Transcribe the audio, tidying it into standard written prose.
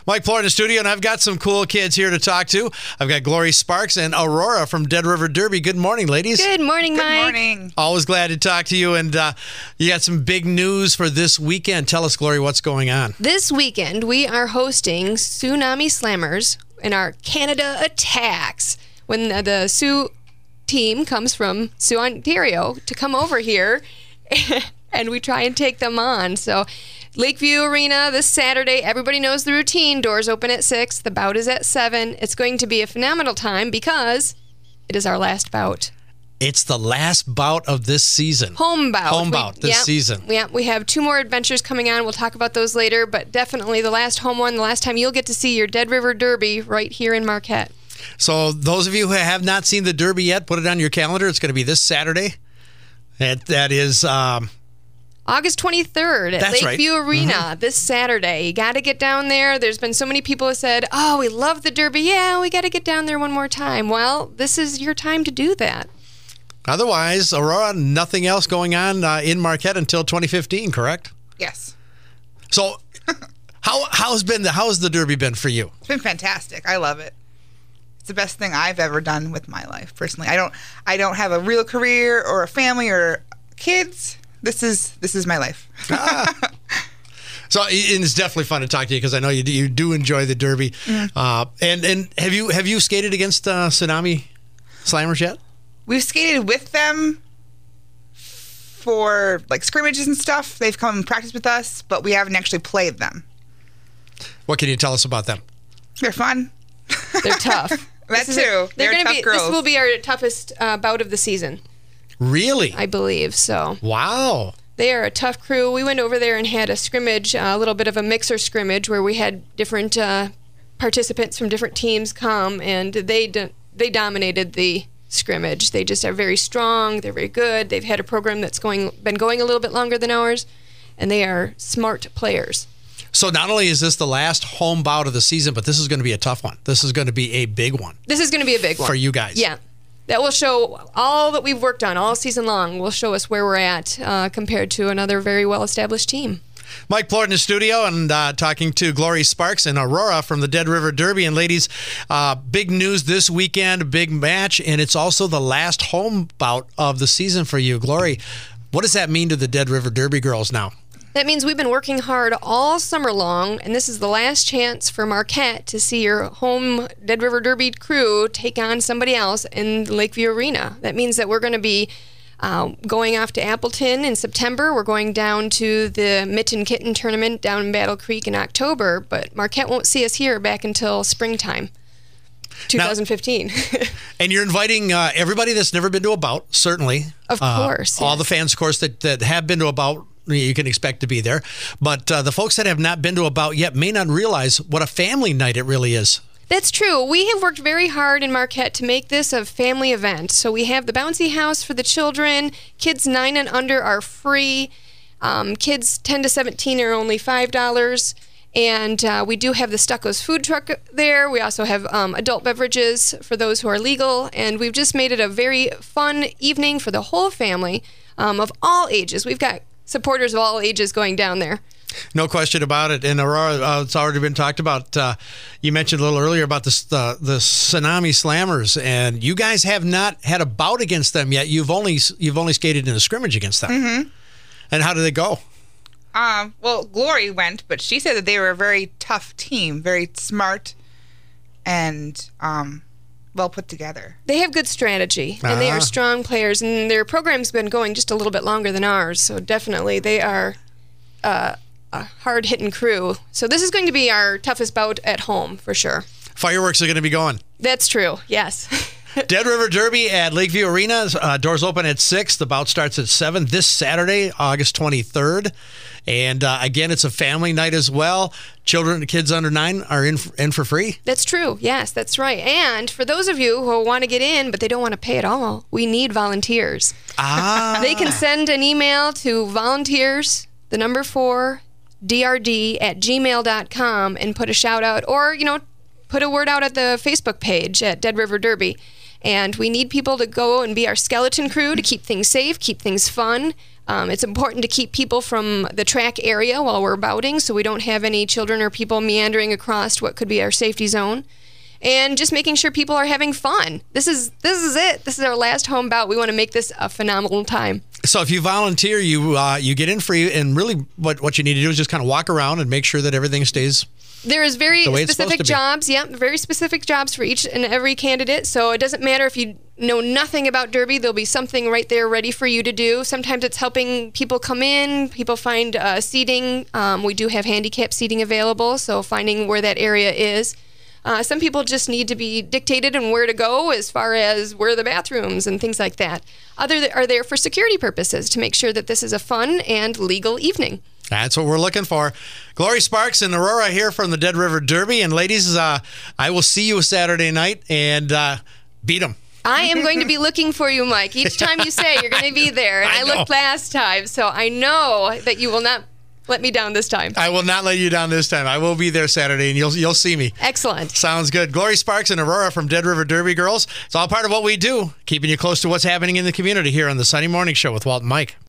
Mike Plort in the studio, and I've got some cool kids here to talk to. I've got Glory Sparks and Aurora from Dead River Derby. Good morning, ladies. Good morning, Mike. Good morning. Always glad to talk to you, and you got some big news for this weekend. Tell us, Glory, what's going on? This weekend, we are hosting Tsunami Slammers in our Canada Attacks. When the Sioux team comes from Sioux, Ontario, to come over here, and we try and take them on. So Lakeview Arena this Saturday. Everybody knows the routine. Doors open at 6. The bout is at 7. It's going to be a phenomenal time because it is our last bout. It's the last bout of this season. Home bout this season. Yeah, we have 2 more adventures coming on. We'll talk about those later, but definitely the last home one, the last time you'll get to see your Dead River Derby right here in Marquette. So those of you who have not seen the Derby yet, put it on your calendar. It's going to be this Saturday. That is... August 23rd at Lakeview Arena this Saturday. You got to get down there. There's been so many people who said, oh, we love the Derby. Yeah, we got to get down there one more time. Well, this is your time to do that. Otherwise, Aurora, nothing else going on in Marquette until 2015, correct? Yes. So how's the Derby been for you? It's been fantastic. I love it. It's the best thing I've ever done with my life, personally. I don't have a real career or a family or kids. This is my life. So and it's definitely fun to talk to you because I know you do enjoy the Derby. And have you skated against Tsunami Slammers yet? We've skated with them for like scrimmages and stuff. They've come and practiced with us, but we haven't actually played them. What can you tell us about them? They're fun. They're tough. That too. They're tough girls. This will be our toughest bout of the season. Really? I believe so. Wow. They are a tough crew. We went over there and had a scrimmage, a little bit of a mixer scrimmage, where we had different participants from different teams come, and they dominated the scrimmage. They just are very strong. They're very good. They've had a program that's been going a little bit longer than ours, and they are smart players. So not only is this the last home bout of the season, but this is going to be a tough one. This is going to be a big one. This is going to be a big one. For you guys. Yeah. That will show all that we've worked on all season long. Will show us where we're at compared to another very well-established team. Mike Plort in the studio and talking to Glory Sparks and Aurora from the Dead River Derby. And ladies, big news this weekend, big match, and it's also the last home bout of the season for you. Glory, what does that mean to the Dead River Derby girls now? That means we've been working hard all summer long, and this is the last chance for Marquette to see your home Dead River Derby crew take on somebody else in the Lakeview Arena. That means that we're going to be going off to Appleton in September. We're going down to the Mitten Kitten tournament down in Battle Creek in October, but Marquette won't see us here back until springtime, 2015. Now, and you're inviting everybody that's never been to a bout, certainly. Of course. All the fans, of course, that have been to a bout, you can expect to be there. But the folks that have not been to a bout yet may not realize what a family night it really is. That's true. We have worked very hard in Marquette to make this a family event. So we have the bouncy house for the children. Kids 9 and under are free. Kids 10 to 17 are only $5. And we do have the Stucco's food truck there. We also have adult beverages for those who are legal. And we've just made it a very fun evening for the whole family of all ages. We've got supporters of all ages going down there. No question about it. And Aurora, it's already been talked about. You mentioned a little earlier about the Tsunami Slammers, and you guys have not had a bout against them yet. You've only skated in a scrimmage against them. Mm-hmm. And how did they go? Well, Glory went, but she said that they were a very tough team, very smart, and well put together. They have good strategy, and they are strong players, and their program's been going just a little bit longer than ours, so definitely they are a hard-hitting crew. So this is going to be our toughest bout at home, for sure. Fireworks are going to be going. That's true, yes. Dead River Derby at Lakeview Arena. Doors open at 6. The bout starts at 7 this Saturday, August 23rd. And again, it's a family night as well. Children, kids under 9 are in for free. That's true. Yes, that's right. And for those of you who want to get in, but they don't want to pay at all, we need volunteers. They can send an email to volunteers, 4, drd@gmail.com, and put a shout out, or, put a word out at the Facebook page at Dead River Derby. And we need people to go and be our skeleton crew to keep things safe, keep things fun. It's important to keep people from the track area while we're bouting so we don't have any children or people meandering across what could be our safety zone. And just making sure people are having fun. This is it. This is our last home bout. We want to make this a phenomenal time. So if you volunteer, you get in free, and really what you need to do is just kind of walk around and make sure that everything stays. There is very the way it's specific supposed to be. jobs. Yep, very specific jobs for each and every candidate. So it doesn't matter if you know nothing about Derby. There'll be something right there ready for you to do. Sometimes it's helping people come in, people find seating. We do have handicap seating available, so finding where that area is. Some people just need to be dictated on where to go as far as where are the bathrooms and things like that. Others are there for security purposes to make sure that this is a fun and legal evening. That's what we're looking for. Glory Sparks and Aurora here from the Dead River Derby. And ladies, I will see you Saturday night and beat them. I am going to be looking for you, Mike. Each time you say you're going to be there. And I looked last time, so I know that you will not let me down this time. I will not let you down this time. I will be there Saturday, and you'll see me. Excellent. Sounds good. Glory Sparks and Aurora from Dead River Derby Girls. It's all part of what we do, keeping you close to what's happening in the community here on the Sunday Morning Show with Walt and Mike.